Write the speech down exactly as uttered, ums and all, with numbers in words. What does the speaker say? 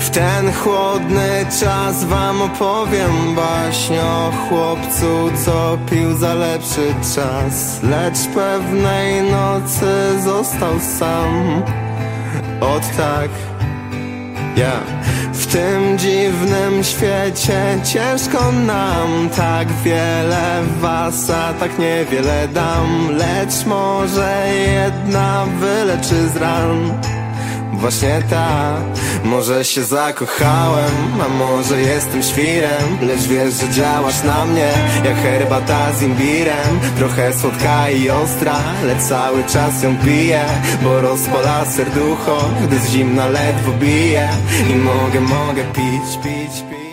W ten chłodny czas wam opowiem baśń o chłopcu, co pił za lepszy czas, lecz pewnej nocy został sam. Ot tak, ja yeah. W tym dziwnym świecie ciężko nam, tak wiele was, a tak niewiele dam, lecz może jedna wyleczy z ran. Właśnie ta, może się zakochałem, a może jestem świrem, lecz wiesz, że działasz na mnie jak herbata z imbirem. Trochę słodka i ostra, lecz cały czas ją piję, bo rozpala serducho, gdy z zimna ledwo bije. I mogę, mogę pić, pić, pić.